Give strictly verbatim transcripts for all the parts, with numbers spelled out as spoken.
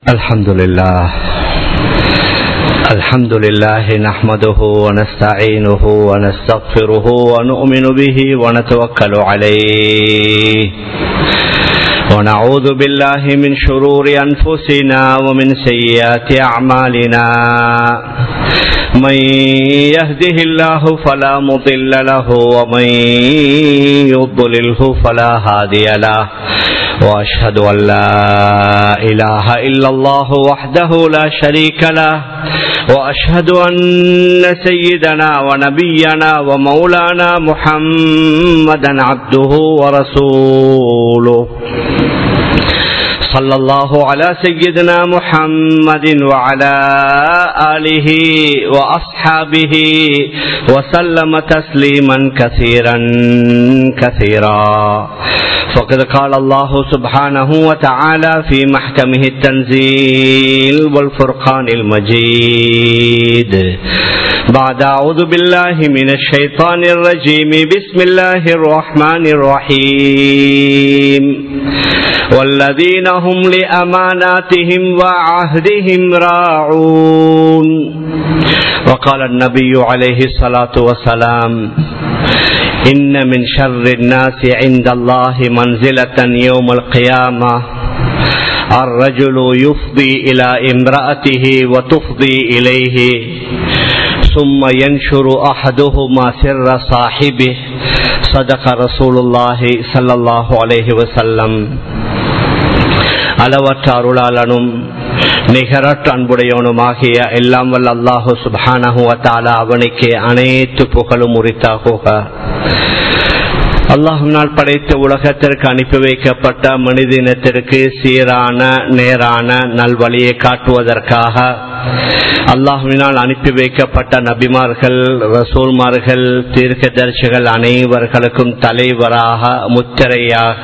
الحمد لله الحمد لله نحمده ونستعينه ونستغفره ونؤمن به ونتوكل عليه ونعوذ بالله من شرور أنفسنا ومن سيئات أعمالنا من يهده الله فلا مضل له ومن يضلله فلا هادي له وأشهد أن لا إله إلا الله وحده لا شريك له وأشهد أن سيدنا ونبينا ومولانا محمدا عبده ورسوله صلى الله على سيدنا محمد وعلى آله وأصحابه وسلم تسليما كثيرا كثيرا فقد قال الله سبحانه وتعالى في محكمه التنزيل والفرقان المجيد بعد أعوذ بالله من الشيطان الرجيم بسم الله الرحمن الرحيم والذين هم لأماناتهم وعهدهم راعون وقال النبي عليه الصلاة والسلام إن من شر الناس عند الله منزلة يوم القيامة الرجل يفضي إلى امرأته وتفضي إليه ثم ينشر أحدهما سر صاحبه صدق رسول الله صلى الله عليه وسلم. அளவற்ற அருளாளனும் நிகரற்ற அன்புடையவனுமாகிய எல்லாம் வல்ல அல்லாஹு சுப்ஹானஹு வ தஆலா அவனுக்கு அனைத்து புகழும் உரித்தாகுக. அல்லாஹ்வினால் படைத்த உலகத்திற்கு அனுப்பி வைக்கப்பட்ட மனித இனத்திற்கு சீரான நேரான நல்வழியை காட்டுவதற்காக அல்லாஹ்வினால் அனுப்பி வைக்கப்பட்ட நபிமார்கள், ரசூல்மார்கள், தீர்க்கதரிசிகள் அனைவர்களுக்கும் தலைவராக முத்திரையாக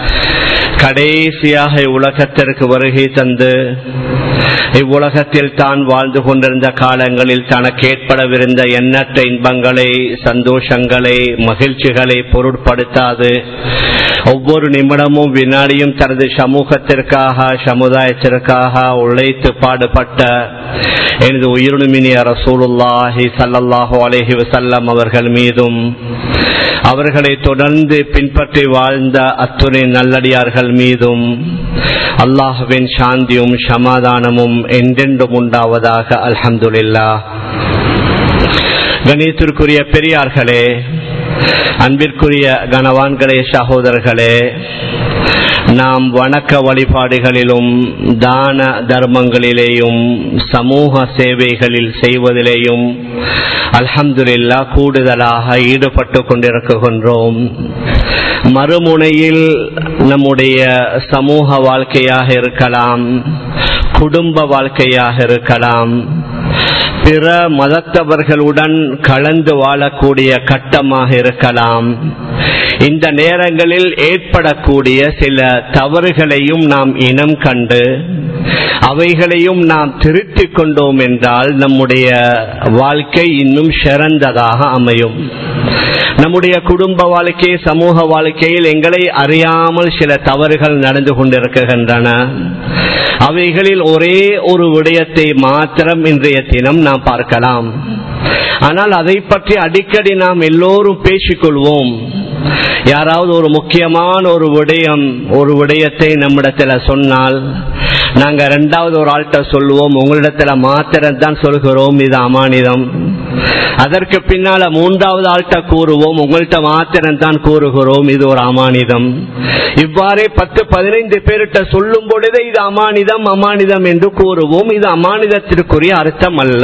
கடைசியாக இவ்வுலகத்திற்கு வருகை தந்து இவ்வுலகத்தில் தான் வாழ்ந்து கொண்டிருந்த காலங்களில் தனக்கு ஏற்படவிருந்த எண்ணற்ற இன்பங்களை, சந்தோஷங்களை, மகிழ்ச்சிகளை பொருட்படுத்தாது ஒவ்வொரு நிமிடமும் வினாடியும் தனது சமூகத்திற்காக சமுதாயத்திற்காக உழைத்து பாடுபட்ட எனது உயிரினுமினிய ரசூலுல்லாஹி ஸல்லல்லாஹு அலைஹி வஸல்லம் அவர்கள் மீதும் அவர்களை தொடர்ந்து பின்பற்றி வாழ்ந்த அத்துணை நல்லடியார்கள் மீதும் அல்லாஹ்வின் சாந்தியும் சமாதானமும் என்றென்றும் உண்டாவதாக. அல்ஹம்துலில்லாஹ். கணியத்திற்குரிய பெரியார்களே, அன்பிற்குரிய கனவான்களே, சகோதரர்களே, நாம் வணக்க வழிபாடுகளிலும் தான தர்மங்களிலேயும் சமூக சேவைகளில் செய்வதிலேயும் அல்ஹம்துலில்லாஹ் கூடுதலாக ஈடுபட்டு கொண்டிருக்கின்றோம். மறுமுனையில் நம்முடைய சமூக வாழ்க்கையாக இருக்கலாம், குடும்ப வாழ்க்கையாக இருக்கலாம், பிற மதத்தவர்களுடன் கலந்து வாழக்கூடிய கட்டமாக இருக்கலாம். இந்த நேரங்களில் ஏற்படக்கூடிய சில தவறுகளையும் நாம் இனம் கண்டு அவைகளையும் நாம் திருத்திக் கொண்டோம் என்றால் நம்முடைய வாழ்க்கை இன்னும் சிறந்ததாக அமையும். நம்முடைய குடும்ப வாழ்க்கை, சமூக வாழ்க்கையில் எங்களை அறியாமல் சில தவறுகள் நடந்து கொண்டிருக்கின்றன. அவைகளில் ஒரே ஒரு விடயத்தை மாத்திரம் இன்றைய தினம் நாம் பார்க்கலாம். ஆனால் அதை பற்றி அடிக்கடி நாம் எல்லோரும் பேசிக்கொள்வோம். யாராவது ஒரு முக்கியமான ஒரு விடயம் ஒரு விடயத்தை நம்மிடத்தில் சொன்னால் நாங்க இரண்டாவது ஒரு ஆள்கிட்ட சொல்லுவோம், உங்களிடத்துல மாத்திரம் தான் சொல்கிறோம், இது அமானிதம். அதற்கு பின்னால மூன்றாவது ஆள்கிட்ட கூறுவோம், உங்கள்கிட்ட மாத்திரம் தான் கூறுகிறோம், இது ஒரு அமானிதம். இவ்வாறே பத்து பதினைந்து பேர்கிட்ட சொல்லும் பொழுதே இது அமானிதம் அமானிதம் என்று கூறுவோம். இது அமானிதத்திற்குரிய அர்த்தம் அல்ல.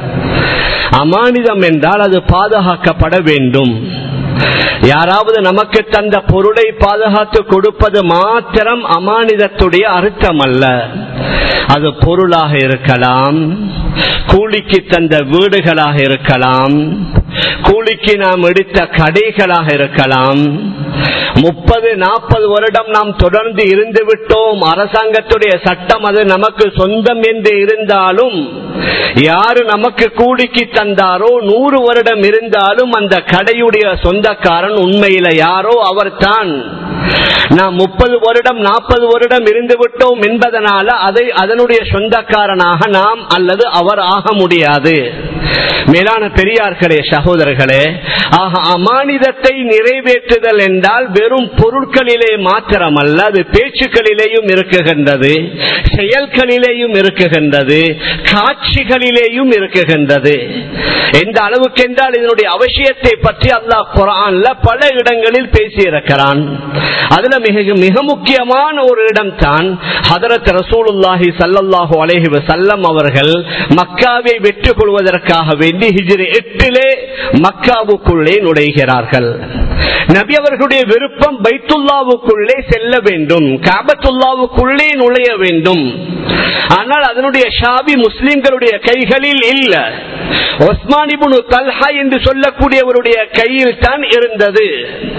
அமானிதம் என்றால் அது பாதுகாக்கப்பட வேண்டும். யாராவது நமக்கு தந்த பொருளை பாதுகாத்து கொடுப்பது மாத்திரம் அமானிதத்துடைய அர்த்தம் அல்ல. அது பொருளாக இருக்கலாம், கூலிக்கு தந்த வீடுகளாக இருக்கலாம், கூலிக்கு நாம் எடுத்த கடைகளாக இருக்கலாம். முப்பது நாற்பது வருடம் நாம் தொடர்ந்து இருந்து விட்டோம், அரசாங்கத்துடைய சட்டம் அது நமக்கு சொந்தம் என்று இருந்தாலும், யாரு நமக்கு கூலிக்கு தந்தாரோ நூறு வருடம் இருந்தாலும் அந்த கடையுடைய சொந்தக்காரன் உண்மையில யாரோ அவர் தான். நாம் முப்பது வருடம் நாற்பது வருடம் இருந்து விட்டோம் என்பதனால அதை அதனுடைய சொந்தக்காரனாக நாம் அல்லது அவர் ஆக முடியாது. மேலான பெரியார்களே, சகோதரர்களே, ஆக அமானிதத்தை நிறைவேற்றுதல் என்றால் வெறும் பொருட்களிலே மாத்திரமல்ல, அது பேச்சுக்களிலேயும் இருக்குகின்றது, செயல்களிலேயும் இருக்குகின்றது, காட்சிகளிலேயும் இருக்குகின்றது. எந்த அளவுக்கு என்றால் இதனுடைய அவசியத்தை பற்றி அல்லாஹ் குர்ஆன்ல பல இடங்களில் பேசியிருக்கிறான். அதுல மிக மிக முக்கியமான ஒரு இடம் தான் ஹதரத் ரசூலுல்லாஹி ஸல்லல்லாஹு அலைஹி வஸல்லம் அவர்கள் மக்காவை வெற்றி கொள்வதற்காக வேண்டி ஹிஜ்ரி எட்டிலே மக்காவுக்குள்ளே நுழைகிறார்கள். நபி அவர்களுடைய விருப்பம் பைத்துல்லாவுக்குள்ளே செல்ல வேண்டும், காபத்துல்லாவுக்குள்ளே நுழைய வேண்டும். ஆனால் அதனுடைய ஷாபி முஸ்லிம்களுடைய கைகளில் இல்ல, உஸ்மான் இப்னு தல்ஹா என்று சொல்லக்கூடியவருடைய கையில் தான் இருந்தது.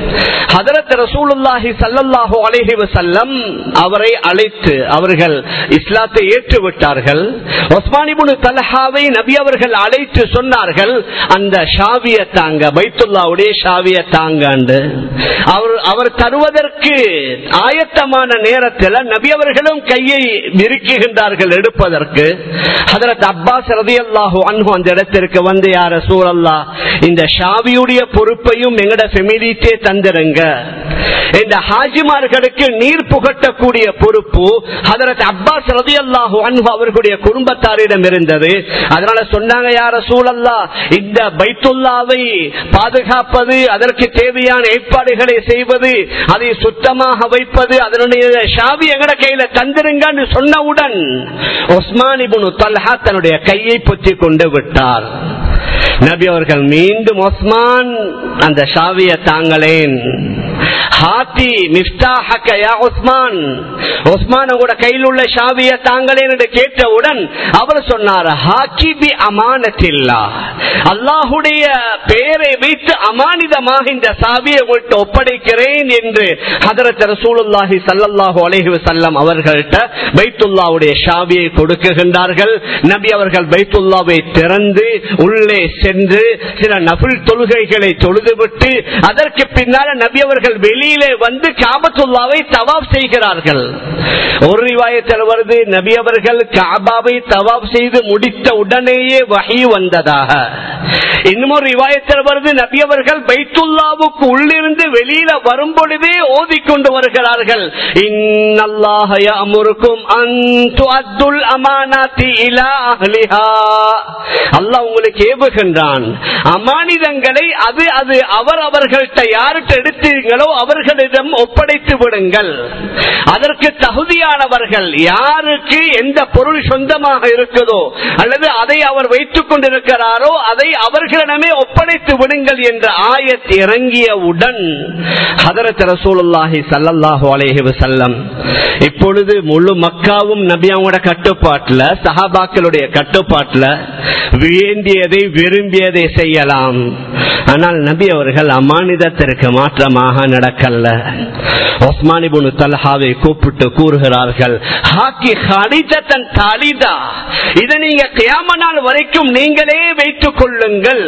ஹதரத் ரசூலுல்லாஹி ஸல்லல்லாஹு அலைஹி வஸல்லம் அவரை அழைத்து அவர்கள் இஸ்லாத்தை ஏற்றுவிட்டார்கள். உஸ்மான் இப்னு தல்ஹாவை நபி அவர்கள் அழைத்து சொன்னார்கள், அந்த ஷாவிய தாங்க, பைத்துல்லாவுடைய ஷாவிய தாங்க. அவர் அவர் தருவதற்கு ஆயத்தமான நேரத்தில் நபி அவர்களும் கையை விரிக்குகின்றார்கள் எடுப்பதற்கு. ஹதரத் அப்பாஸ் ரலியல்லாஹு அன்ஹு அந்த இடத்திற்கு வந்து, யா ரசூலல்லாஹ், இந்த ஷாவியுடைய பொறுப்பையும் எங்கட ஃபெமிலிக்கே தந்திருங்க. இந்த ஹாஜிமார்களுக்கு நீர் புகட்டக்கூடிய பொறுப்பு ஹதரத் அப்பாஸ் ரலியல்லாஹு அன்ஹு அவர்களுடைய குடும்பத்தாரிடம் இருந்தது. அதனால சொன்னாங்க, யா ரசூலல்லாஹ், இந்த பைத்துல்லாவை பாதுகாப்பது, அதற்கு தேவையான ஏற்பாடுகளை செய்வது, அதை சுத்தமாக வைப்பது, அதனுடைய ஷாவி எங்கட கையில தந்திருங்கன்னு சொன்னவுடன் உஸ்மான் இப்னு தல்ஹா தன்னுடைய கையை பொத்தி கொண்டு விட்டார். நபி அவர்கள் மீண்டும், உஸ்மான், அந்த ஷாவிய தாங்களேன், ஹாத்தி மிஃப்தாஹக யா உஸ்மான், உஸ்மான் உங்களோட கையில் உள்ள ஷாவிய தாங்களே என்று கேட்டவுடன் அவர் சொன்னார், ஹாக்கி பி அமானத்தில்லாஹ், அல்லாஹ்வுடைய பெயரை வைத்து அமானிதமாக இந்த சாவியை உங்கள்கிட்ட ஒப்படைக்கிறேன் என்று ஹதரத் ரசூலுல்லாஹி ஸல்லல்லாஹு அலைஹி வஸல்லம் அவர்கள்ட்ட பைத்துல்லாவுடைய ஷாவியை கொடுக்குகின்றார்கள். நபி அவர்கள் பைத்துல்லாவை திறந்து உள்ளே சென்று சில நஃபில் தொழுகைகளை தொழுதுவிட்டு அதற்கு பின்னால் நபி அவர்கள் வெளியிலே வந்து காபத்துல்லாவை தவாப் செய்கிறார்கள். ஒரு ரிவாயத்தில் வருது, நபி அவர்கள் காபாவை தவாப் செய்து முடித்த உடனேயே வஹி வந்ததாக. இன்னொரு ரிவாயத்தில் வருது, நபி அவர்கள் பைத்துல்லாவுக்கு உள்ளிருந்து வெளியில வரும் பொழுதே ஓதிக்கொண்டு வருகிறார்கள், இன்னல்லாஹ யஅமுருக்கும் அன் துஅத்துல் அமானாத்தி இலா அஹ்லிஹா, அல்லாஹ் உங்களுக்கு ஏவுகின்றான், அமானிதங்களை அது அது அவர் அவர்கள்ட்ட யார்கிட்ட எடுத்தீங்களோ அவர்களிடம் ஒப்படைத்து விடுங்கள். அதற்கு தகுதியானவர்கள், யாருக்கு எந்த பொருள் சொந்தமாக இருக்குதோ அல்லது அதை அவர் வைத்துக் கொண்டிருக்கிறாரோ அதை அவர்களிடமே ஒப்படைத்து விடுங்கள் என்ற ஆயத் இறங்கியவுடன் ஹதரத் ரசூலுல்லாஹி ஸல்லல்லாஹு அலைஹி வஸல்லம், இப்பொழுது முழு மக்காவும் நபியாவோட கட்டுப்பாட்டுல, சஹாபாக்களுடைய கட்டுப்பாட்டுல, வேண்டியதை விரும்பியதை செய்யலாம். ஆனால் நபி அவர்கள் அமானிதத்திற்கு மாற்றமாக நடக்கல. உஸ்மான் இப்னு தல்ஹாவை கூப்பிட்டு கூறுகிறார்கள், ஹாக்கி ஹாலிதத்தன் தாலிதா, இதை நீங்க கியாம நாள் வரைக்கும் நீங்களே வைத்துக் கொள்ளுங்கள்.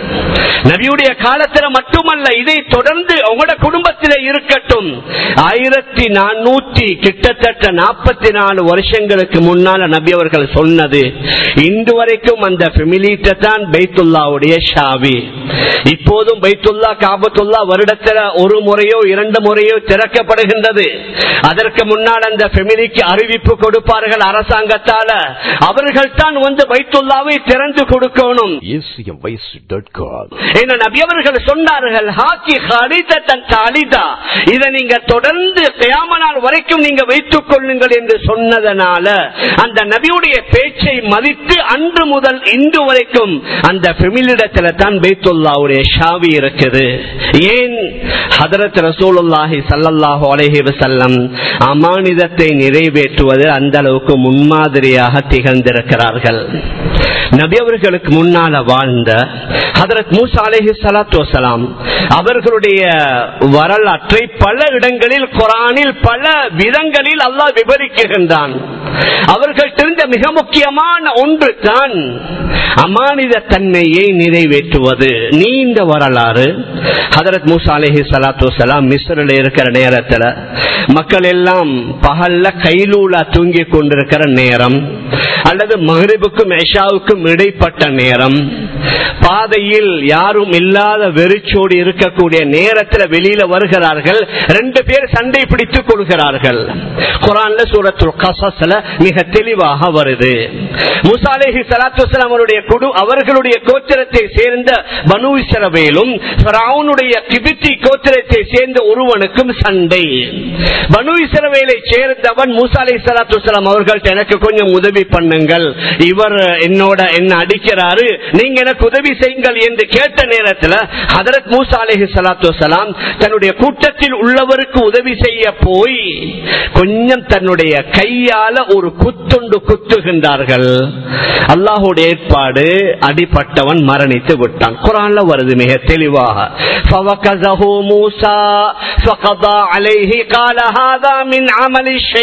நபியுடைய காலத்தில் மட்டுமல்ல, இதை தொடர்ந்து உங்களோட குடும்பத்திலே இருக்கட்டும். ஆயிரத்தி நானூத்தி கிட்டத்தட்ட நாற்பத்தி நாலு வருஷங்களுக்கு முன்னால நபி அவர்கள் சொன்னது, இன்று வரைக்கும் அந்த ஃபெமிலிட்ட தான் பைத்துல்லாவுடைய ஷாவி. இப்போதும் பைத்துல்லா காபத்துல்லா வருடத்தில் ஒரு முறையோ இரண்டு முறையோ திறக்கப்படுகின்றது. அதற்கு முன்னால் அந்த ஃபெமிலிக்கு அறிவிப்பு கொடுப்பார்கள் அரசாங்கத்தால, அவர்கள் தான் வந்து பைத்துல்லாவை திறந்து கொடுக்கணும். நபி அவர்கள் சொன்னார்கள், ஹாக்கி ஹாலிதத்தன் தாலிதா, இதை நீங்க தொடர்ந்து கியாம நாள் வரைக்கும் நீங்க வைத்துக் கொள்ளுங்கள் என்று சொன்னதனால அந்த நபியுடைய பேச்சை மதித்து அன்று முதல் இன்று வரைக்கும் அந்த ஃபெமிலிடத்துல தான் பைத்துல்லாவுடைய ஷாவி இருக்குது. ஏன்? ஹதரத் ரசூலுல்லாஹி ஸல்லல்லாஹு அலைஹி வஸல்லம் அமானிதத்தை நிறைவேற்றுவது அந்த அளவுக்கு முன்மாதிரியாக திகழ்ந்திருக்கிறார்கள். நபி அவர்களுக்கு முன்னால வாழ்ந்த ஹதரத் மூசா அலைஹிஸ்ஸலாத்து வஸலாம் அவர்களுடைய வரலாற்றை பல இடங்களில் குர்ஆனில் பல விதங்களில் அல்லாஹ் விவரிக்கின்றான். அவர்கள் தெரிந்த மிக முக்கியமான ஒன்று தான் அமானித தன்மையை நிறைவேற்றுவது. நீண்ட வரலாறு. ஹதரத் மூசா அலைஹிஸ்ஸலாத்து வஸலாம் மிஸ்ரில் இருக்கிற நேரத்தில் மக்கள் எல்லாம் பகல்ல கைலூலா தூங்கி கொண்டிருக்கிற நேரம், அல்லது மக்ரிபுக்கும் இஷாவுக்கும் இடைப்பட்ட நேரம், பாதையில் யாரும் இல்லாத வெறிச்சோடி இருக்கக்கூடிய நேரத்தில் வெளியில வருகிறார்கள். ரெண்டு பேர் சண்டை பிடித்துக் கொள்கிறார்கள். குர்ஆன்ல சூரத்துல் கஸஸ்ல மிக தெளிவாக வருது. மூசா அலைஹிஸ்ஸலாத்து வஸலாம் அவருடைய குடு அவர்களுடைய கோத்திரத்தை சேர்ந்த பனூ இஸ்ரவேலும் ஃபிரௌனுடைய கிபித்தி கோத்திரத்தை சேர்ந்த ஒருவனுக்கும் சண்டை. பனூ இஸ்ரவேலை சேர்ந்தவன் மூசா அலைஹிஸ்ஸலாத்து வஸலாம் அவர்கள்ட்ட எனக்கு கொஞ்சம் உதவி பண்ணுங்கள், இவர் என்னோட என்ன அடிக்கிறாரு, நீங்க எனக்கு உதவி செய்யுங்கள் என்று கேட்ட நேரத்தில் ஹதரத் மூசா அலைஹிஸ்ஸலாத்து வஸலாம் தன்னுடைய கூட்டத்தில் உள்ளவருக்கு உதவி செய்ய போய் கொஞ்சம் தன்னுடைய கையால ஒரு குத்துண்டு குத்துகின்றார்கள். அல்லாஹ்வுடைய ஏற்பாடு, அடிப்பட்டவன் மரணித்து விட்டான். குர்ஆன்ல வருது மிக தெளிவாக. ஃபவகஸஹு மூஸா ஃபகதா அலைஹி قال هذا من عمل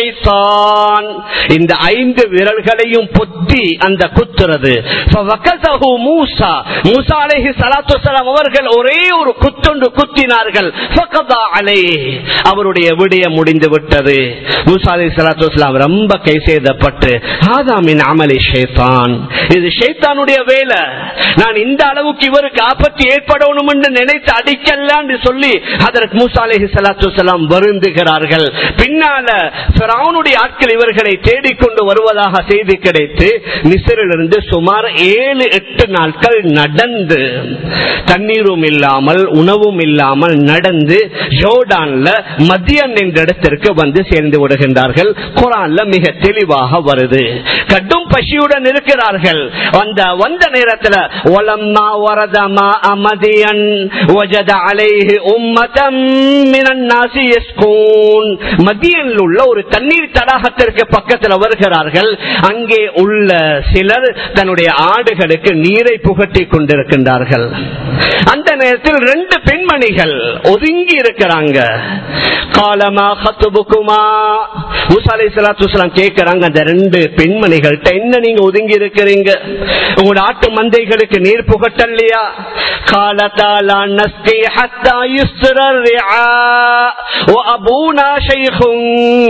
الشيطان. இந்த ஐந்து விரல்களையும் பொத்தி அந்த குத்துறது. ஃபவகஸஹு மூஸா, மூஸா அலைஹிஸ்ஸலாத்து வஸலாம் அவர்கள் ஒரே ஒரு குத்துண்டு குத்தினார்கள். ஃபகதா அலைஹி, அவருடைய விடயம் முடிந்து விட்டது. மூஸா அலைஹிஸ்ஸலாத்து வஸலாம் ரொம்ப கை செய்தப்பட்டு ஹாதா மின் அமலி ஷைத்தான், இது ஷைத்தானுடைய வேலை, நான் இந்த அளவுக்கு இவருக்கு ஆபத்து ஏற்படணும் என்று நினைத்து அடிக்கலான்னு சொல்லி ஹதரத் மூஸா அலைஹிஸ்ஸலாத்து வஸலாம் வருந்துகிறார்கள். பின்னால ஃபிரௌனுடைய ஆட்கள் இவர்களை தேடிக்கொண்டு வருவதாக செய்தி கிடைத்து மிஸ்ரிலிருந்து சுமார் ஏழு எட்டு நாட்கள் நடந்து, தண்ணீரும் இல்லாமல் உணவும் இல்லாமல் நடந்து ஜோர்டான்ல மதியன் என்ற இடத்திற்கு வந்து சேர்ந்து விடுகின்றார்கள். குர்ஆன்ல மிக தெளிவாக வருது. கடும் பசியுடன் இருக்கிறார்கள். வந்த வந்த நேரத்தில் வலம்மா வரதமா மதியன் வஜத அலைஹி உம்மதம் மினன் நாஸி யஸ்கூன். மதியனில் உள்ள ஒரு தண்ணீர் தடாகத்திற்கு பக்கத்தில் வருகிறார்கள். அங்கே உள்ள சிலர் தன்னுடைய ஆடுகளுக்கு நீரை புகட்டி கொண்டிருக்கின்றார்கள். அந்த நேரத்தில் ரெண்டு பெண்மணிகள் ஒதுங்கி இருக்கிறாங்க. காலமா கத்துபுக்குமா, மூஸா அலைஹிஸ்ஸலாத்து வஸலாம் கேட்கிறாங்க அந்த ரெண்டு பெண்மணிகள்ட்ட, என்ன நீங்க ஒதுங்கி இருக்கிறீங்க, உங்களோட ஆட்டு மந்தைகளுக்கு நீர் புகட்டலையா? காலதா லா நஸ்கி ஹத்தா யுஸ்ரர் ரிஆ வ அபூனா ஷைኹன்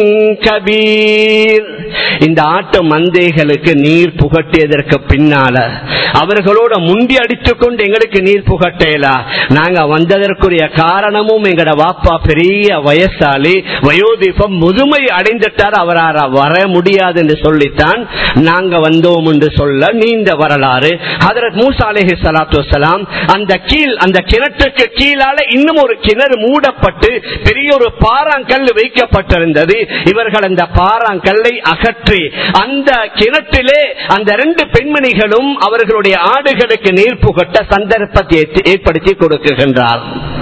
கபீர். இந்த ஆட்டு மந்தைகளுக்கு நீர் புகட்டியதற்கு பின்னால அவர்களோட முண்டி அடித்துக் கொண்டு எங்களுக்கு நீர் புகட்டேலா, நாங்க வந்ததற்குரிய காரணமும் எங்கட வாப்பா பெரிய வயசாலி, வயோதிபம், முதுமை அடைந்துட்டார், அவரால் வர முடியாது என்று சொல்லித்தான் நாங்க வந்தோம் என்று சொல்ல நீண்ட வரலாறு. ஹதரத் மூஸா அலைஹிஸ்ஸலாத்து வஸலாம் அந்த கீழ் அந்த கிணற்றுக்கு கீழால இன்னும் ஒரு கிணறு மூடப்பட்டு பெரிய ஒரு பாறாங்கல் வைக்கப்பட்டிருந்தது. இவர்கள் அந்த பாறாங்கல்லை அகற்றி அந்த கிணற்றிலே அந்த ரெண்டு பெண்மணிகளும் அவர்களுடைய ஆடுகளுக்கு நீர் புகட்ட சந்தர்ப்பத்தை ஏற்படுத்தி கொடுக்கின்றார்.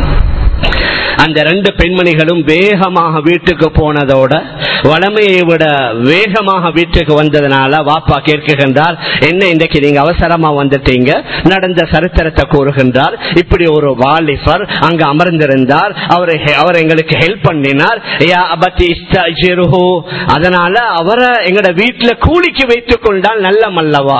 அந்த ரெண்டு பெண்மணிகளும் வேகமாக வீட்டுக்கு போனதோட வளமையை விட வேகமாக வீட்டுக்கு வந்ததனால வாப்பா கேட்கின்றார், என்ன இன்றைக்கு நீங்க அவசரமா வந்துட்டீங்க, நடந்த சரித்திரத்தை கூறுகின்றார். இப்படி ஒரு வாலிபர் அங்க அமர்ந்திருந்தார், அவரை அவர் எங்களுக்கு ஹெல்ப் பண்ணினார், அதனால அவரை எங்கட வீட்டுல கூலிக்கு வைத்துக் கொண்டால் நல்ல மல்லவா.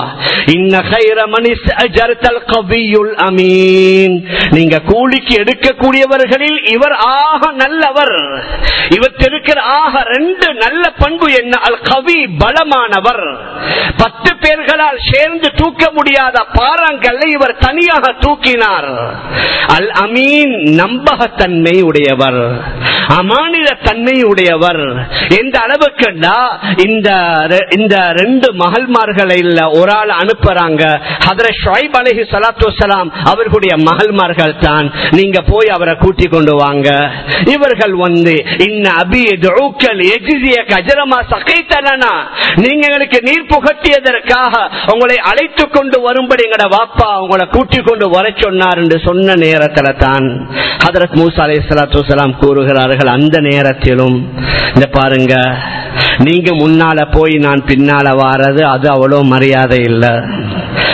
நீங்க கூலிக்கு எடுக்கக்கூடியவர்களில் இவர் ஆக நல்லவர். இவற்றிருக்கிற ஆக ரெண்டு நல்ல பண்பு என்ன? அல் கவி, பலமானவர். பத்து பேர்களால் சேர்ந்து தூக்க முடியாத பாறாங்கல்லை இவர் தனியாக தூக்கினார். அல் அமீன், நம்பகத்தன்மை உடையவர், அமானித தன்மை உடையவர். எந்த அளவுக்கு இந்த ரெண்டு மகள்மார்களை ஒரு ஆள் அனுப்புறாங்க. ஹதரத் ஷுஐப் அலைஹிஸ்ஸலாத்து வஸலாம் அவர்களுடைய மகள்மார்கள் தான், நீங்க போய் அவரை கூட்டி கொண்டு வாங்க. இவர்கள் வந்து இன்ன அபி யதுஉக லியஜ்ஸியக அஜ்ரமா ஸகைதலனா, நீங்க எங்களுக்கு நீர் புகட்டியதற்காக உங்களை அழைத்து கொண்டு வரும்படி எங்கட வாப்பா உங்களை கூட்டி கொண்டு வர சொன்னார் என்று சொன்ன நேரத்தில் தான் ஹதரத் மூஸா அலைஹிஸ்ஸலாத்து வஸலாம் கூறுகிறார்கள், அந்த நேரத்திலும் இந்த பாருங்க, நீங்க முன்னால போய் நான் பின்னால வாரது அது அவ்வளவு மரியாதை இல்லை.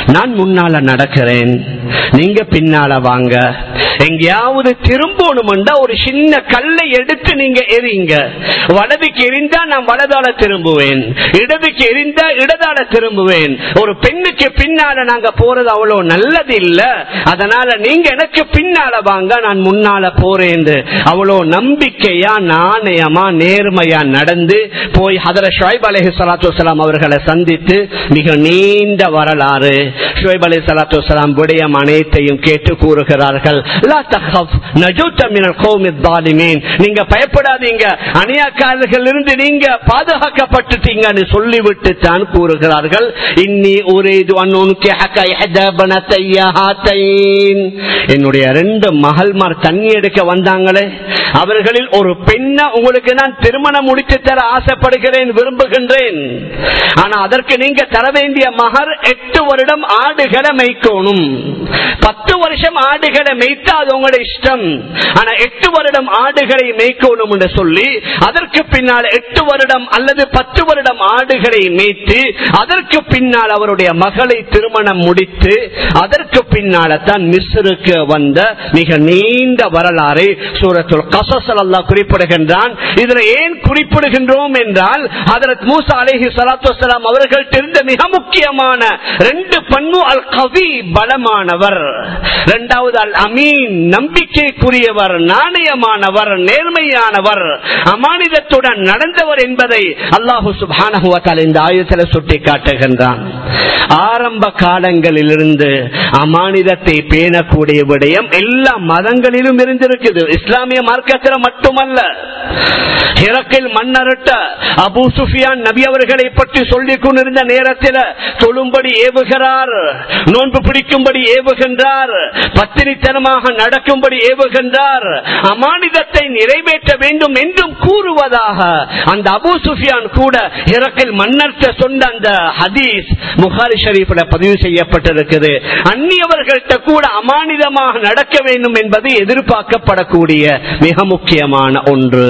நான் முன்னால நடக்கிறேன், நீங்க பின்னால வாங்க. எங்கேயாவது திரும்பணும்டா ஒரு சின்ன கல்லை எடுத்து நீங்க எறிங்க. வலதுக்கு எரிந்தா நான் வலதால திரும்புவேன், இடதுக்கு எரிந்தா இடதால திரும்புவேன். ஒரு பெண்ணுக்கு பின்னால நாங்க போறது அவ்வளவு நல்லது இல்ல, அதனால நீங்க எனக்கு பின்னால வாங்க, நான் முன்னால போறேன். அவ்வளவு நம்பிக்கையா நாணயமா நேர்மையா நடந்து போய் ஹதரத் ஷுஐப் அலைஹிஸ்ஸலாத்து வஸ்ஸலாம் அவர்களை சந்தித்து மிக நீண்ட வரலாறு. ஷுஐப் அலைஹிஸ்ஸலாத்து வஸ்ஸலாம் விடயம் அனைத்தையும் கேட்டு கூறுகிறார்கள், லா தஹஃப் நஜூத மினல் கௌமில் ஸாலிமீன், நீங்க பயப்படாதீங்க, அநியாயக்காரர்கள் இருந்து நீங்க பாதுகாக்கப்பட்டுட்டீங்கன்னு சொல்லிவிட்டு தான் கூறுகிறார்கள், இன்னி உரீது அன் உன்கிஹக இஹ்தா பனதைய ஹாதைன், என்னுடைய ரெண்டு மகள்மார் தண்ணி எடுக்க வந்தாங்களே, அவர்களில் ஒரு பெண்ணை உங்களுக்கு நான் திருமணம் முடித்து தர ஆசைப்படுகிறேன், விரும்புகின்றேன். ஆனா அதற்கு நீங்க தர வேண்டிய மகர் எட்டு வருடம் ஆடுகளை மேய்க்கணும். பத்து வருஷம் ஆடுகளை மேய்த்தா அது உங்களுடைய இஷ்டம், ஆனா எட்டு வருடம் ஆடுகளை மேய்க்கணும் என்று சொல்லி அதற்கு பின்னால் எட்டு வருடம் அல்லது பத்து வருடம் ஆடுகளை மேய்த்து அதற்கு பின்னால் அவருடைய மகளை திருமணம் முடித்து அதற்கு பின்னால தான் மிஸ்ருக்கு வந்த மிக நீண்ட வரலாறை சூரத்துல் கஸஸில் அல்லாஹ் குறிப்பிடுகின்றான். இதில் ஏன் குறிப்பிடுகின்றோம் என்றால், ஹஜ்ரத் மூசா அலைஹிஸ்ஸலாத்து வஸ்ஸலாம் அவர்கள் தெரிந்த மிக முக்கியமான ரெண்டு பண்பு, அல் கவி பலமானவர், இரண்டாவது அல் அமீன் நம்பிக்கைக்குரியவர், நாணயமானவர், நேர்மையானவர், அமானிதத்துடன் நடந்தவர் என்பதை அல்லாஹு சுப்ஹானஹு வ தஆலா இந்த ஆயத்தில் சுட்டி காட்டுகின்றான். ஆரம்ப காலங்களிலிருந்து அமானிதத்தை பேணக்கூடிய விடயம் எல்லா மதங்களிலும் இருந்திருக்குது, இஸ்லாமிய மார்க்கத்தில் மட்டுமல்ல. ஹிரக்கில் மன்னரிட்ட அபூ சுஃபியான் நபி அவர்களை பற்றி சொல்லிக் கொண்டிருந்த நேரத்தில் தொழும்படி ஏவுகிறார், நோன்பு பிடிக்கும்படி ஏவுகின்றார், பத்தினித்தனமாக நடக்கும்படி ஏவுகின்றார், அமானிதத்தை நிறைவேற்ற வேண்டும் என்றும் கூறுவதாக அந்த அபூ சுஃபியான் கூட ஹிரக்கில் மன்னர்த்த சொன்ன அந்த ஹதீஸ் புகாரி ஷரீஃபில் பதிவு செய்யப்பட்டிருக்கிறது. அந்நியவர்கள்ட்ட கூட அமானிதமாக நடக்க வேண்டும் என்பது எதிர்பார்க்கப்படக்கூடிய மிக முக்கியமான ஒன்று.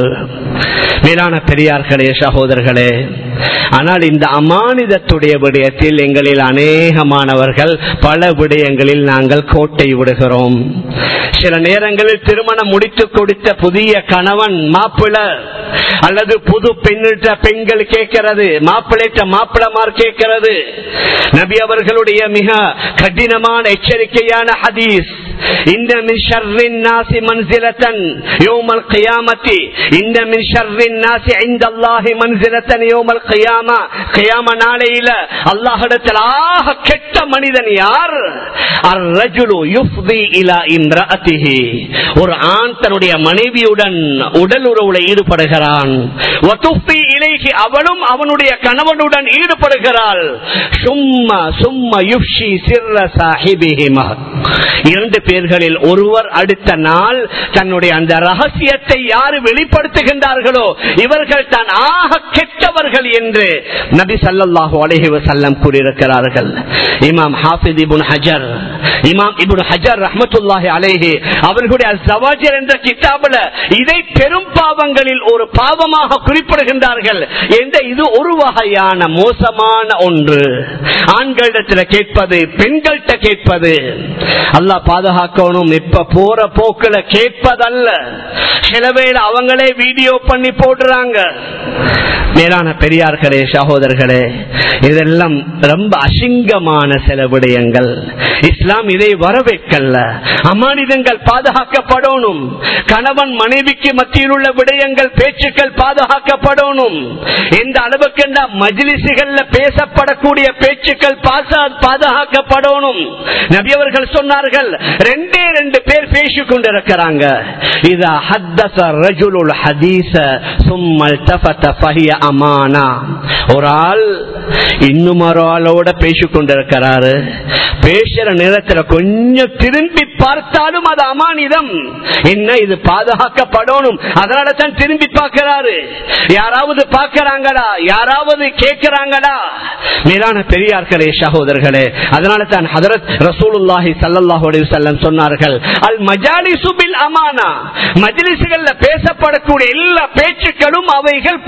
மேலான பெரியார்களே, சகோதரர்களே, ஆனால் இந்த அமானிதத்துடைய விடயத்தில் எங்களில் அநேகமானவர்கள் பல விடயங்களில் நாங்கள் கோட்டை விடுகிறோம். சில நேரங்களில் திருமணம் முடித்து கொடுத்த புதிய கணவன் மாப்பிள்ளை அல்லது புது பெண்ணிட்ட பெண்கள் கேட்கிறது, மாப்பிள்ளைட்ட மாப்பிளமார் கேட்கிறது. நபி அவர்களுடைய மிக கடினமான எச்சரிக்கையான ஹதீஸ், இந்த மின் ஷர்ரின் நாஸி மன்சிலத்தன் யௌமல் கியாமத்தி, இந்த மின் ஷர்ரின் நாஸி இன்தல்லாஹி மன்சிலத்தன் யௌமல் கியாமா, கியாம நாளையில அல்லாஹ்விடத்தில் ஆக கெட்ட மனிதன் யார்? அர்-ரஜுலு யுஃதி இலா இம்ரஅத்திஹி, ஒரு ஆண் தன்னுடைய மனைவியுடன் உடல் உறவுல ஈடுபடுகிறான், வதுஃபி இலைஹி, அவளும் அவனுடைய கணவனுடன் ஈடுபடுகிறாள், சும்மா சும்மா யுஃஷி சிர்ர சாஹிபிஹிமா, இரண்டு பேர்களில் ஒருவர் அடுத்த நாள் தன்னுடைய அந்த ரகசியத்தை யார் வெளிப்படுத்துகின்றார்களோ இவர்கள் தான் ஆக கெட்டவர்கள் என்று நபி ஸல்லல்லாஹு அலைஹி வஸல்லம் கூறியிருக்கிறார்கள். இமாம் ஹாஃபிஸ் இப்னு ஹஜர் இமாம் இப்னு ஹஜர் ரஹ்மத்துல்லாஹி அலைஹி அவர்களுடைய அல்-ஸவாஜிர் என்ற கிதாபில் இதை பெரும் பாவங்களில் ஒரு பாவமாக குறிப்பிடுகின்றார்கள். என்ற இது ஒரு வகையான மோசமான ஒன்று, ஆண்களிடத்தில் கேட்பது, பெண்கள்கிட்ட கேட்பது. அல்லாஹ் பாதுகாக்கணும். இப்ப போற போக்குல கேட்பதல்ல, சிலவேளை அவங்களே வீடியோ பண்ணி போடுறாங்க. மேலான பெரியார்களே, சகோதரர்களே, இதெல்லாம் ரொம்ப அசிங்கமான சில விடயங்கள். இஸ்லாம் இதை வரவேற்கல்ல. அமானிதங்கள் பாதுகாக்கப்படணும். கணவன் மனைவிக்கு மத்தியில் உள்ள விடயங்கள், பேச்சுக்கள் பாதுகாக்கப்படணும். எந்த அளவுக்கு மஜ்லிஸ்கள்ல பேசப்படக்கூடிய பேச்சுக்கள் பாதுகாக்கப்படணும். நபி அவர்கள் சொன்னார்கள், ரெண்டே ரெண்டு பேர் பேசிக் கொண்டிருக்கிறாங்க, இதா ஹத்தஸ ரஜுலுல் ஹதீஸ சும்ம இல்தஃபத ஃபஹிய அமானா, ஒரு ஆள் இன்னும் ஒரு ஆளோட பேசிக் கொண்டிருக்கிறாரு, பேசுற நேரத்தில் கொஞ்சம் திரும்பி பார்த்தாலும் அது அமானிதம். என்ன, இது பாதுகாக்கப்படணும். அதனால தான் திரும்பி பார்க்கிறாரு. யாராவது பார்க்கிறாங்களா, யாராவது கேட்கிறாங்களா? மேலான பெரியார்களே, சகோதரர்களே, அதனால தான் ஹஜ்ரத் ரசூலுல்லாஹி ஸல்லல்லாஹு அலைஹி வஸல்லம் சொன்னார்கள், அல் மஜாலிசு பில் அமானா, மஜ்லிஸ்கள்ல பேசப்படக்கூடிய எல்லா பேச்சுக்களும் அவைகள்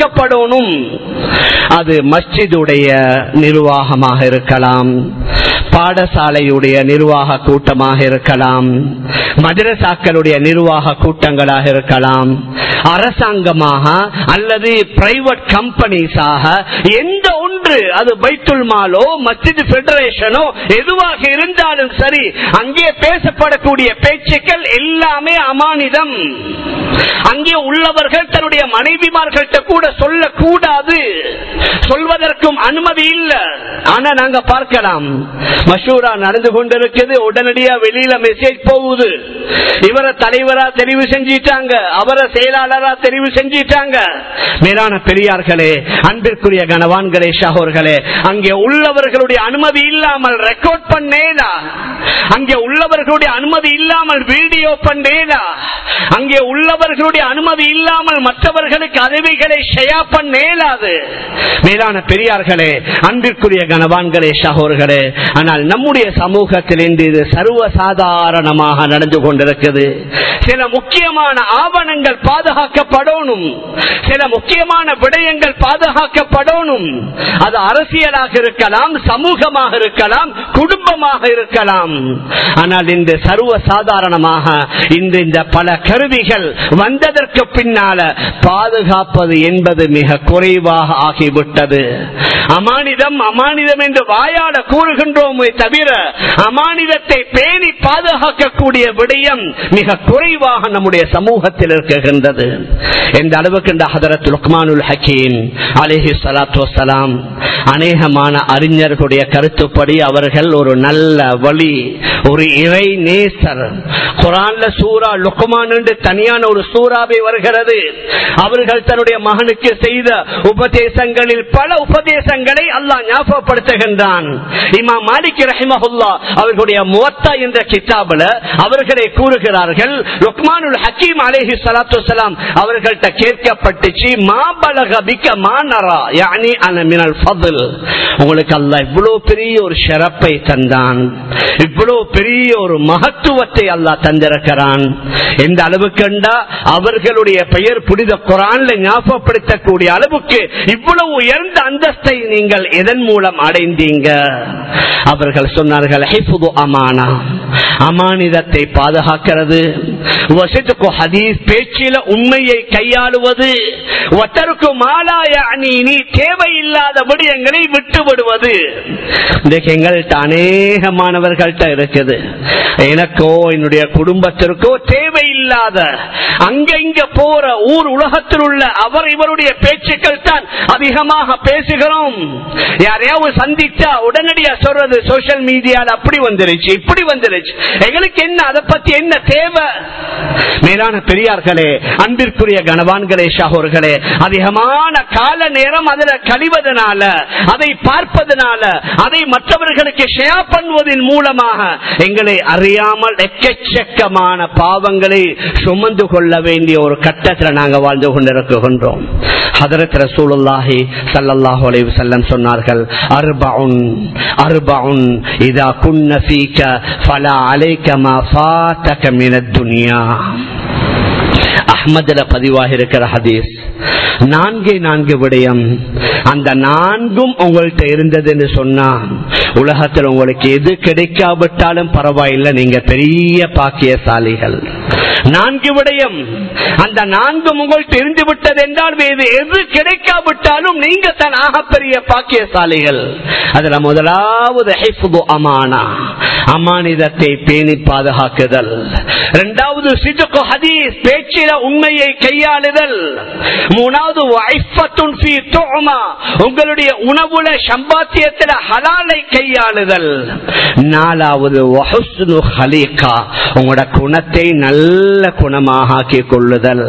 பாதுகாக்கப்படணும். அது மஸ்ஜிதுடைய நிர்வாகமாக இருக்கலாம், பாடசாலையுடைய நிர்வாக கூட்டமாக இருக்கலாம், மதரசாக்களுடைய நிர்வாக கூட்டங்களாக இருக்கலாம், அரசாங்கமாக அல்லது பிரைவேட் கம்பெனிஸாக எந்த ஒன்று, அது பைத்துல் மாலோ மஸ்ஜித் பெடரேஷனோ எதுவாக இருந்தாலும் சரி, அங்கே பேசப்படக்கூடிய பேச்சுக்கள் எல்லாமே அமானிதம். அங்கே உள்ளவர்கள் தன்னுடைய மனைவிமார்கள்ட்ட கூட சொல்லக்கூடாது, சொல்வதற்கும் அனுமதி இல்லை. ஆனா நாங்க பார்க்கலாம், மஷூரா நடந்து கொண்டிருக்குது, உடனடியா வெளியில மெசேஜ் போகுது, இவரை தலைவரா தெரிவு செஞ்சிட்டாங்க, அவரை செயலாளரா தெரிவு செஞ்சிட்டாங்க. மேலான பெரியார்களே, அன்பிற்குரிய கனவான்களே, சகோதரர்களே, அங்கே உள்ளவர்களுடைய அனுமதி இல்லாமல் ரெக்கார்ட் பண்ணேலா, அங்கே உள்ளவர்களுடைய அனுமதி இல்லாமல் வீடியோ பண்ணேலா, அங்கே உள்ளவர்களுடைய அனுமதி இல்லாமல் மற்றவர்களுக்கு அறிவிகளை ஷேர் பண்ணேலாது. மேலான பெரியார்களே, அன்பிற்குரிய கனவான்களே, சகோதரர்களே, ஆனால் நம்முடைய சமூகத்தில் இன்று இது சர்வசாதாரணமாக நடந்து கொண்டிருக்கிறது. சில முக்கியமான ஆவணங்கள் பாதுகாக்கப்படணும், சில முக்கியமான விடயங்கள் பாதுகாக்கப்படணும். அது அரசியலாக இருக்கலாம், சமூகமாக இருக்கலாம், குடும்பமாக இருக்கலாம். ஆனால் இந்த சர்வசாதாரணமாக இந்த இந்த பல கருவிகள் வந்ததற்கு பின்னால பாதுகாப்பது என்பது மிக குறைவாக ஆகிவிட்டது. அமானிதம் அமானிதம் என்று வாயாட கூறுகின்றோமே தவிர அமானிதத்தை பேணி பாதுகாக்கக்கூடிய விடயம் மிக குறைவாக நம்முடைய சமூகத்தில் இருக்கின்றது. எந்த அளவுக்கு இந்த ஹதரத் லுக்மானுல் ஹக்கீம் அலைஹி ஸலாத்து வஸ்ஸலாம் அநேகமான அறிஞர்களுடைய கருத்துப்படி அவர்கள் ஒரு நல்ல வழி, ஒரு இறை நேசர். குர்ஆன்ல சூரா லுக்மான் என்று தனியான ஒரு சூறாவே வருகிறது. அவர்கள் தன்னுடைய மகனுக்கு செய்த உபதேசங்களில் பல உபதேசங்களை அல்லாஹ் ஞாபகப்படுத்துகின்றான். இமாம் மாலிக் ரஹிமஹுல்லாஹ் அவர்களுடைய முவத்தா என்ற கிதாபில அவர்களே கூறுகிறார்கள், லுக்மானுல் ஹக்கீம் அலைஹி ஸலாத்து வஸ்ஸலாம் அவர்கள்ட்ட கேட்கப்பட்டுச்சு, மா பலக பிக மா நரா யானி அன மினல் ஃபضل, உங்களுக்கு அல்லாஹ் இவ்வளவு பெரிய ஒரு ஷரப்பை தந்தான், இவ்வளவு பெரிய ஒரு மகத்துவத்தை அல்லாஹ் தந்திருக்கிறான். எந்த அளவுக்கு அவர்களுடைய பெயர் புனித குர்ஆன்ல ஞாபகப்படுத்தக்கூடிய அளவுக்கு இவ்வளவு உயர்ந்த அந்தஸ்தை நீங்கள் எதன் மூலம் அடைந்தீங்க? அவர்கள் சொன்னார்கள், ஹிஃபுது அமானா, அமானிதத்தை பாதுகாக்கிறது, வஸித்கு ஹதீஸ், பேச்சில உண்மையை கையாளுவது, வதருக்கு மாலா யஅனீனி, தேவையில்லாத விடயங்களை விட்டு விடுவது. இன்றைக்கு எங்கள்கிட்ட அநேக மாணவர்கள்ட்ட இருக்குது, எனக்கோ என்னுடைய குடும்பத்திற்கோ தேவையில்லாத அங்க இங்க போற ஊர் உலகத்தில் உள்ள அவர் இவருடைய பேச்சுக்கள் தான் அதிகமாக பேசுகிறோம். யாரையாவது சந்திச்சா உடனடியா சொல்றது சோசியல் மீடியால அப்படி வந்துருச்சு இப்படி வந்துருச்சு, எங்களுக்கு என்ன, அதை பத்தி என்ன தேவை? மேலான பெரியார்களே, அன்பிற்குரிய கனவான்களே, சகோதரர்களே, அதிகமான கால நேரம் அதில் கழிவதனால, அதை பார்ப்பதனால, அதை மற்றவர்களுக்கு ஷேர் பண்ணுவதன் மூலமாக எங்களை அறியாமல் எக்கச்சக்கமான பாவங்களை சுமந்து கொள்ள வேண்டிய ஒரு கட்டத்தில் நாங்கள் வாழ்ந்து கொண்டிருக்கின்றோம். ஹதரத் ரசூலுல்லாஹி ஸல்லல்லாஹு அலைஹி வஸல்லம் சொன்னார்கள், அர்பஉன் அர்பஉன் இதா குன்ன ஃபீக ஃபலா அலைக மா ஃபாதக மினத் துன்யா. அஹ்மதுல பதிவாக இருக்கிற ஹதீஸ். நான்கே நான்கு விடயம், அந்த நான்கும் உங்கள்கிட்ட இருந்தது என்று சொன்னா உலகத்தில் உங்களுக்கு எது கிடைக்காவிட்டாலும் பரவாயில்லை, நீங்க பெரிய பாக்கியசாலிகள். நான்கு விடயம், அந்த நான்கும் உங்கள்கிட்ட இருந்து விட்டது என்றால் எது கிடைக்காவிட்டாலும் நீங்க தான் ஆகப்பெரிய பாக்கியசாலிகள். அதுல முதலாவது ஹிஃபுது அமானா, அமானிதத்தை பேணி பாதுகாக்குதல். இரண்டாவது சிதுகு ஹதீஸ், பேச்சில உண்மையை கையாளுதல். மூணாவது வைஃபத்துன் ஃபீ துஅமா, உங்களுடைய உணவுல சம்பாத்தியத்தில ஹலாலை கையாளுதல். நாலாவது வஹுஸ்னு ஹலீகா, உங்களோட குணத்தை நல்ல குணமாக ஆக்கிக் கொள்ளுதல்.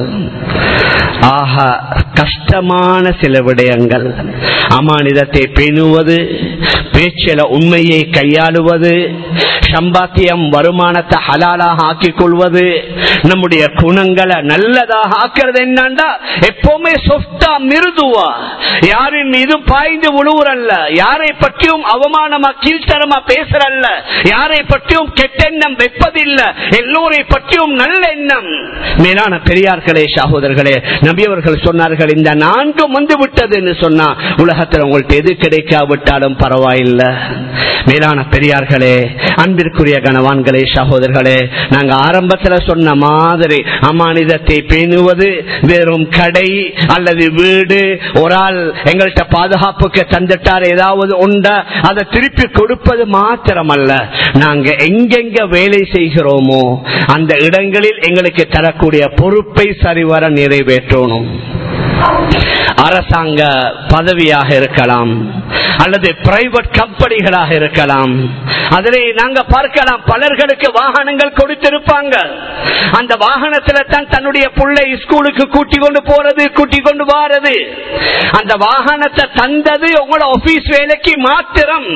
ஆக கஷ்டமான சில விடயங்கள், அமானிதத்தை பேணுவது, பேச்சில உண்மையை கையாளுவது, சம்பாத்தியம் வருமானத்தை ஹலாலாக ஆக்கிக் கொள்வது, நம்முடைய குணங்களை நல்லதாக ஆக்கிறது. என்னண்டா எப்பவுமே சொஃப்டா மிருதுவா, யாரின் மீதும் பாய்ந்து விழுவுறல்ல, யாரை பற்றியும் அவமானமா கீழ்த்தரமா பேசுறல்ல, யாரை பற்றியும் கெட்டெண்ணம் வைப்பதில்லை, எல்லோரை பற்றியும் நல்ல எண்ணம். மேலான பெரியார்களே, சகோதரர்களே, நபி அவர்கள் சொன்னார்கள், நாங்கள் இந்த நான்கும் வந்து விட்டதுன்னு சொன்னா உலகத்தில் உங்கள்ட்ட எது கிடைக்காவிட்டாலும் பரவாயில்லை. மேலான பெரியார்களே, அன்பிற்குரிய கணவான்களே, சகோதரர்களே, நாங்க ஆரம்பத்தில் சொன்ன மாதிரி அமானிதத்தை பேணுவது வெறும் கடை அல்லது வீடு, ஒரு ஆள் எங்கள்கிட்ட பாதுகாப்புக்கு தந்துட்டார் ஏதாவது உண்ட அதை திருப்பி கொடுப்பது மாத்திரமல்ல, நாங்க எங்கெங்க வேலை செய்கிறோமோ அந்த இடங்களில் எங்களுக்கு தரக்கூடிய பொறுப்பை சரிவர நிறைவேற்றணும். அரசாங்க பதவியாக இருக்கலாம் அல்லது பிரைவேட் கம்பெனிகளாக இருக்கலாம். அதிலே நாங்க பார்க்கலாம், பலர்களுக்கு வாகனங்கள் கொடுத்திருப்பாங்க. அந்த வாகனத்துல தான் தன்னுடைய பிள்ளை ஸ்கூலுக்கு கூட்டி கொண்டு போறது, கூட்டி கொண்டு வாரது. அந்த வாகனத்தை தந்தது உங்களோட ஆபீஸ் வேலைக்கு மாத்திரம்.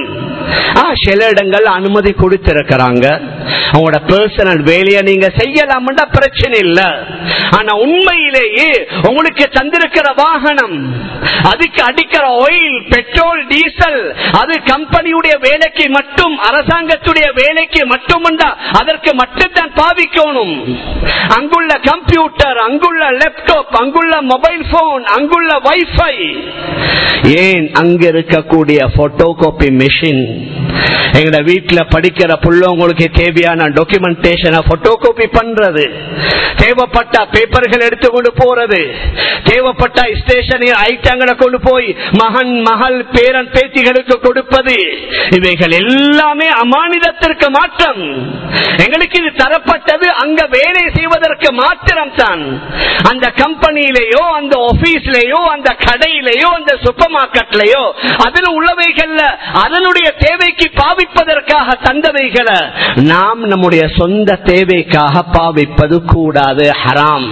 சில இடங்கள் அனுமதி கொடுத்திருக்கிறாங்க, உங்களோட பர்சனல் வேலையை நீங்க செய்யலாம்னா பிரச்சனை இல்லை. ஆனா உண்மையிலேயே உங்களுக்கு தந்திருக்கிற வாகனம், அதுக்கு அடிக்கிற ஆயில், பெட்ரோல், டீசல், அது கம்பெனியுடைய வேலைக்கு மட்டும், அரசாங்கத்துடைய வேலைக்கு மட்டும், அதற்கு மட்டும்தான் பாவிக்கணும். அங்குள்ள கம்ப்யூட்டர், அங்குள்ள லேப்டாப், அங்குள்ள மொபைல் போன், அங்குள்ள வைஃபை, ஏன் அங்க இருக்கக்கூடிய போட்டோ காப்பி மெஷின், எங்க வீட்டுல படிக்கிற புள்ளவங்களுக்கு தேவையான டாக்குமெண்டேஷனை போட்டோ காப்பி பண்றது, தேவைப்பட்ட பேப்பர்கள் எடுத்துக்கொண்டு போறது, தேவைப்பட்ட ஸ்டேஷனரி ஐட்டங்களை கொண்டு போய் மகன், மகள், பேரன், பேத்திகளுக்கு கொடுப்பது, இவைகள் எல்லாமே அமானிதத்திற்கு மாற்றம். எங்களுக்கு இது தரப்பட்டது அங்க வேலை செய்வதற்கு மாத்திரம் தான். அந்த கம்பெனியிலேயோ, அந்த ஆபீஸ்லயோ, அந்த கடையிலேயோ, அந்த சூப்பர் மார்க்கெட்லயோ, அதில் உள்ளவைகள் அதனுடைய தேவைக்கு பாவிப்பதற்காக தந்தவைகளை நாம் நம்முடைய சொந்த தேவைக்காக பாவிப்பது கூடாது, ஹராம்.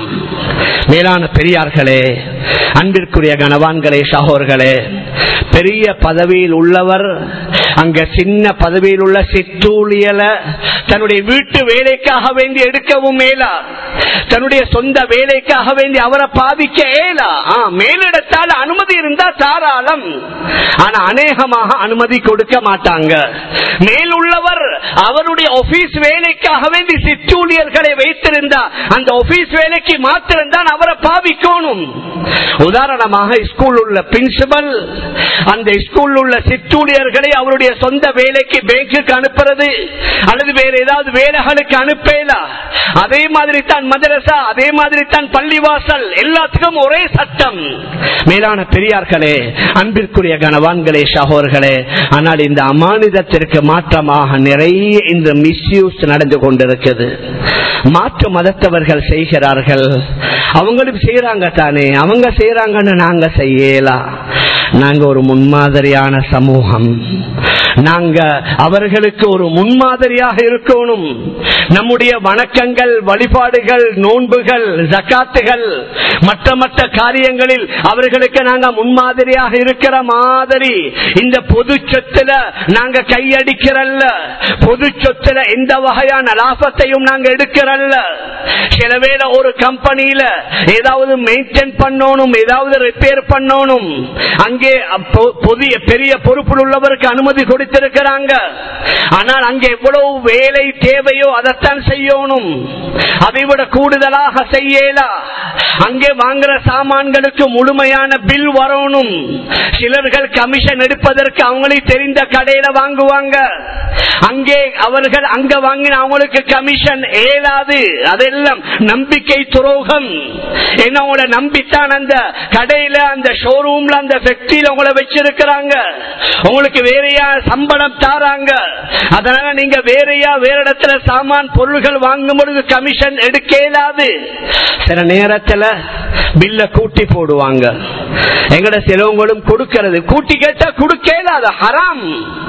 மேலான பெரியார்களே, அன்பிற்குரிய கணவான்களே, சகோதரர்களே, பெரிய பதவியில் உள்ளவர் அங்க சின்ன பதவியில் உள்ள சிற்றூழியலை தன்னுடைய வீட்டு வேலைக்காக வேண்டி எடுக்கவும் மேலா, தன்னுடைய சொந்த வேலைக்காக வேண்டி அவரை பாவிக்க ஏலா. மேலிடத்தால் அனுமதி இருந்தா தாராளம், ஆனா அநேகமாக அனுமதி கொடுக்க மாட்டாங்க. மேலுள்ளவர் அவருடைய ஆபீஸ் வேலைக்காக வேண்டி சிற்றூழியர்களை வைத்திருந்தா அந்த ஆபீஸ் வேலைக்கு மாத்திரம் தான் அவரை பாவிக்கணும். உதாரணமாக ஸ்கூல் உள்ள பிரின்சிபல் அந்த ஸ்கூல் உள்ள சிற்றூழியர்களை அவருடைய சொந்த வேலைக்கு பேங்குக்கு அனுப்புறது அல்லது வேற ஏதாவது வேலைகளுக்கு அனுப்பலா. அதே மாதிரி தான் மதரசா, அதே மாதிரி தான் பள்ளிவாசல், எல்லாத்துக்கும் ஒரே சட்டம். மேலான பெரியார்களே, அன்பிற்குரிய கணவான்களே, சகோதரர்களே, ஆனால் இந்த அமானிதத்திற்கு மாற்றமாக நிறைய இந்த மிஸ்யூஸ் நடந்து கொண்டிருக்கிறது. மாற்று மதத்தவர்கள் செய்கிறார்கள், அவங்களும் செய்யறாங்க தானே, அவங்க செய்யறாங்கன்னு நாங்க செய்யலாம். நாங்க ஒரு முன்மாதிரியான சமூகம், நாங்க அவர்களுக்கு ஒரு முன்மாதிரியாக இருக்கணும். நம்முடைய வணக்கங்கள், வழிபாடுகள், நோன்புகள், ஜகாத்துகள், மற்ற மற்ற காரியங்களில் அவர்களுக்கு நாங்க முன்மாதிரியாக இருக்கிற மாதிரி இந்த பொது சொத்துல நாங்க கையடிக்கிறல்ல, பொது சொத்துல எந்த வகையான லாபத்தையும் நாங்க எடுக்கிறல்ல. சில வேளை ஒரு கம்பெனியில ஏதாவது மெயின்டைன் பண்ணணும், ஏதாவது ரிப்பேர் பண்ணணும், அங்கே புதிய பெரிய பொறுப்பில் உள்ளவருக்கு அனுமதி கொடுத்திருக்கிறாங்க. ஆனால் அங்கே எவ்வளவு வேலை தேவையோ அதைத்தான் செய்யணும், அதைவிட கூடுதலாக செய்யலா. அங்கே வாங்குற சாமான்களுக்கு முழுமையான பில் வரணும். சிலர்கள் கமிஷன் எடுப்பதற்கு அவங்களே தெரிந்த கடையில வாங்குவாங்க, அங்கே அவர்கள் அங்க வாங்கின அவங்களுக்கு கமிஷன் ஏலாது. அதெல்லாம் நம்பிக்கை துரோகம். என்ன, உங்களை நம்பித்தான் அந்த கடையில, அந்த ஷோரூம்ல, அந்த ஃபேக்டரியில உங்களை வச்சிருக்கிறாங்க, உங்களுக்கு வேறையா சம்பளம் தாராங்க. அதனால நீங்க வேறையா வேற இடத்துல சாமான் பொருள்கள் வாங்கும் பொழுது கமிஷன் எடுக்க இயலாது. சில நேரத்துல பில்ல கூட்டி போடுவாங்க. எங்கட சிலவங்களும் கொடுக்கிறது கூட்டி கேட்டா கொடுக்க இயலாது, ஹராம்.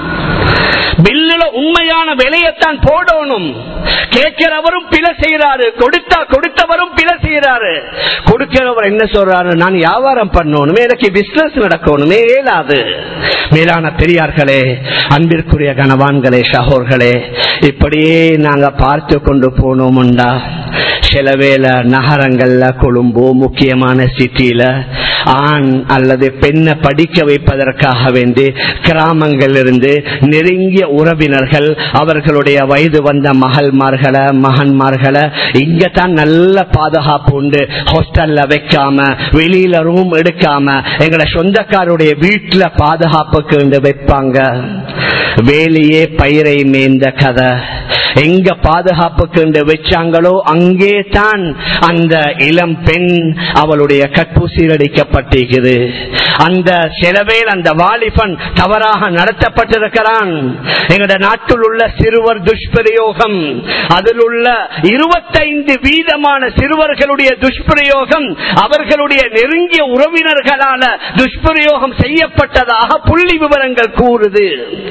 பில்லுல உண்மையான விலையத்தான் போடணும். கேட்கிறவரும் பிழை செய்யறாரு, கொடுத்தா கொடுத்தவரும் பிழை செய்யறாரு. கொடுக்கிறவர் என்ன சொல்றாரு, நான் வியாபாரம் பண்ணணும், எனக்கு பிசினஸ் நடக்கணுமே, இயலாது. மேலான பெரியார்களே, அன்பிற்குரிய கணவான்களே, சகோதரர்களே, இப்படியே நாங்க பார்த்து கொண்டு போனோம்டா சில வேளை நகரங்கள்ல, கொழும்பு முக்கியமான சிட்டியில ஆண் அல்லது பெண்ணை படிக்க வைப்பதற்காக வேண்டி கிராமங்களிலிருந்து நெருங்கிய உறவினர்கள் அவர்களுடைய வயது வந்த மகள்மார்களை மகன்மார்களை இங்கதான் நல்ல பாதுகாப்பு உண்டு, ஹாஸ்டல்ல வைக்காம வெளியில ரூம் எடுக்காம எங்களை சொந்தக்காருடைய வீட்டுல பாதுகாப்புக்கு வைப்பாங்க. வேலையே பயிரை மேய்ந்த கதை. எங்க பாதுகாப்புக்கு வச்சாங்களோ அங்கே தான் அந்த இளம் பெண் அவளுடைய கற்பு சீரடிக்கப்பட்டிருக்கிறது. அந்த செலவேல் அந்த வாலிபன் தவறாக நடத்தப்பட்டிருக்கிறான். எங்கட நாட்டில் உள்ள சிறுவர் துஷ்பிரயோகம், அதில் உள்ள இருபத்தைந்து வீதமான சிறுவர்களுடைய துஷ்பிரயோகம் அவர்களுடைய நெருங்கிய உறவினர்களால துஷ்பிரயோகம் செய்யப்பட்டதாக புள்ளி விவரங்கள் கூறுது.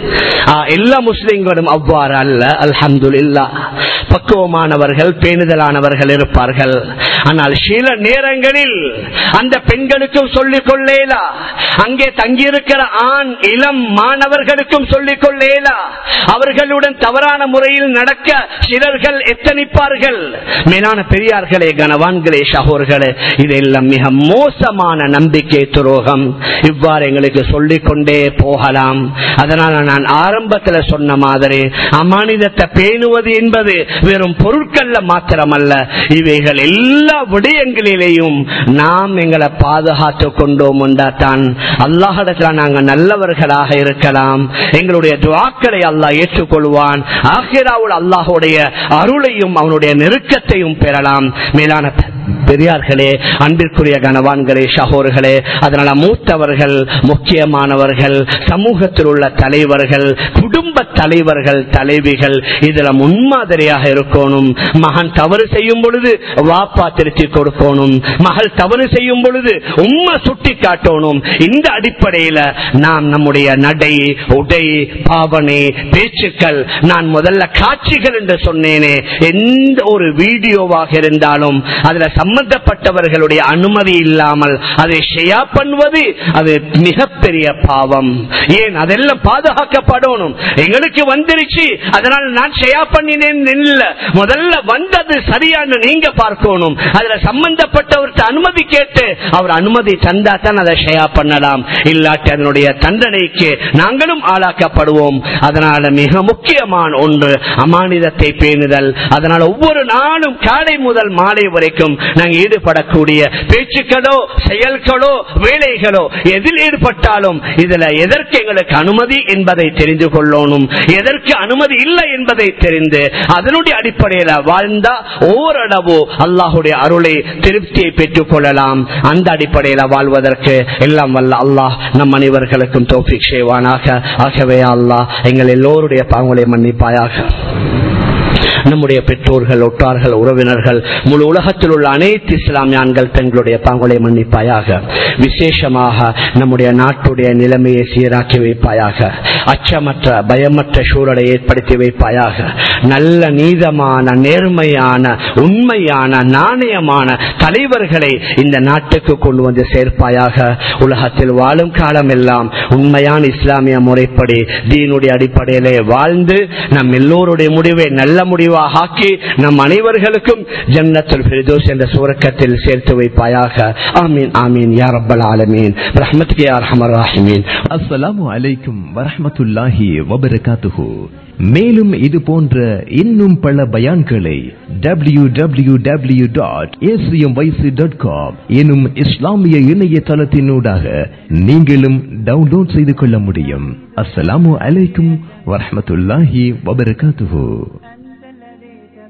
எல்லா முஸ்லிம்களும் அவ்வாறு அல்ல. அல்ஹம்துலில்லாஹ், பக்குவமானவர்கள் பேணுதலானவர்கள் இருப்பார்கள். ஆனால் சில நேரங்களில் அந்த பெண்களுக்கும் சொல்லிக் கொள்ளேலா, அங்கே தங்கியிருக்கிற ஆண் இளம் மாணவர்களுக்கும் சொல்லிக் கொள்ளேலா. அவர்களுடன் தவறான முறையில் நடக்க சிலர்கள் எத்தனிப்பார்கள். மேலான பெரியார்களே, கனவான்களே, சகோர்களே, இதெல்லாம் மிக மோசமான நம்பிக்கை துரோகம். இவ்வாறு எங்களுக்கு சொல்லிக் கொண்டே போகலாம். அதனால நான் ஆரம்பத்தில் சொன்ன மாதிரி அமானிதத்தை பேணுவது என்பது வெறும் பொருட்கள்ல மாத்திரமல்ல, இவைகள் எல்லா விடயங்களிலேயும் நாம் எங்களை பாதுகாத்துக் கொண்டோம் என்றால் அல்லாஹ்விடத்துல நாங்கள் நல்லவர்களாக இருக்கலாம். எங்களுடைய துஆக்களை அல்லாஹ் ஏற்றுக்கொள்வான். ஆகிராவுல் அல்லாஹ்வுடைய அருளையும் அவனுடைய நெருக்கத்தையும் பெறலாம். மேலான பெரியார்களே, அன்பிற்குரிய கனவான்களே, சகோர்களே, அதனால மூத்தவர்கள், முக்கியமானவர்கள், சமூகத்தில் உள்ள தலைவர்கள், குடும்ப தலைவர்கள், தலைவிகள் இதுல முன்மாதிரியாக இருக்கணும். மகன் தவறு செய்யும் பொழுது வாப்பா திருத்தி கொடுக்கணும். மகள் தவறு செய்யும் பொழுது உம்மா சுட்டி காட்டணும். இந்த அடிப்படையில் நாம் நம்முடைய நடை, உடை, பாவனை, பேச்சுக்கள், நான் முதல்ல காட்சிகள் என்று சொன்னேனே, எந்த ஒரு வீடியோவாக இருந்தாலும் அதுல சம்பந்தப்பட்டவர்களுடைய அனுமதி இல்லாமல் அதை ஷேர் பண்ணுவது அது மிகப்பெரிய பாவம். ஏன் அதெல்லாம் பாதுகாக்கப்படணும். எங்களுக்கு வந்துருச்சு அதனால் நான் ஷேர் பண்ணினேன் இல்ல, முதல்ல வந்தது சரியான நீங்க பார்க்கணும். அதுல சம்பந்தப்பட்டவர்கிட்ட அனுமதி கேட்டு அவர் அனுமதி தந்தா தான் அதை ஷேர் பண்ணலாம். இல்லாட்டி அதனுடைய தண்டனைக்கு நாங்களும் ஆளாக்கப்படுவோம். அதனால மிக முக்கியமான ஒன்று அமானிதத்தை பேணுதல். அதனால ஒவ்வொரு நாளும் காலை முதல் மாலை வரைக்கும் நாங்கள் ஈடுபடக்கூடிய பேச்சுக்களோ செயல்களோ வேலைகளோ எதில் ஈடுபட்டாலும் இதுல எதற்கு எங்களுக்கு அனுமதி என்பதை தெரிந்து கொள்ளணும், எதற்கு அனுமதி இல்லை என்பதை தெரிந்து அதனுடைய அடிப்படையில் வாழ்ந்தா ஓரளவு அல்லாஹுடைய அருளை திருப்தியை பெற்றுக் கொள்ளலாம். அந்த அடிப்படையில் வாழ்வதற்கு எல்லாம் வல்ல அல்லாஹ் நம் அனைவர்களுக்கும் தௌஃபீக் செய்வானாக. ஆகவே அல்லாஹ் எங்கள் எல்லோருடைய பாவங்களை மன்னிப்பாயாக. நம்முடைய பெற்றோர்கள், ஒட்டார்கள், உறவினர்கள், முழு உலகத்தில் உள்ள அனைத்து இஸ்லாமியான்கள் தங்களுடைய பாவங்களை மன்னிப்பாயாக. விசேஷமாக நம்முடைய நாட்டுடைய நிலைமையை சீராக்கி வைப்பாயாக. அச்சமற்ற பயமற்ற சூழலை ஏற்படுத்தி வைப்பாயாக. நல்ல நீதமான, நேர்மையான, உண்மையான, நாணயமான தலைவர்களை இந்த நாட்டுக்கு கொண்டு வந்து சேர்ப்பாயாக. உலகத்தில் வாழும் காலம் எல்லாம் உண்மையான இஸ்லாமிய முறைப்படி தீனுடைய அடிப்படையிலே வாழ்ந்து நம் எல்லோருடைய முடிவை நல்ல முடிவாக ஆக்கி நம் அனைவர்களுக்கும் ஜன்னத்துல் ஃபிர்தௌஸ் என்ற சுவர்க்கத்தில் சேர்த்து வைப்பாயாக. ஆமீன் ஆமீன் யா ரப்பல் ஆலமீன் ரஹ்மத்துக யா அர்ஹமர் ராஹிமீன். அஸ்ஸலாமு அலைக்கும் வரஹ்மத்துல்லாஹி வபரகாத்துஹு. மேலும் இது போன்ற இன்னும் பல பயான்களை W W W dot A C M Y C dot com எனும் இஸ்லாமிய இணையதளத்தினூடாக நீங்களும் டவுன்லோட் செய்து கொள்ள முடியும். அஸ்ஸலாமு அலைக்கும் வரஹ்மத்துல்லாஹி வபரகாத்துஹு.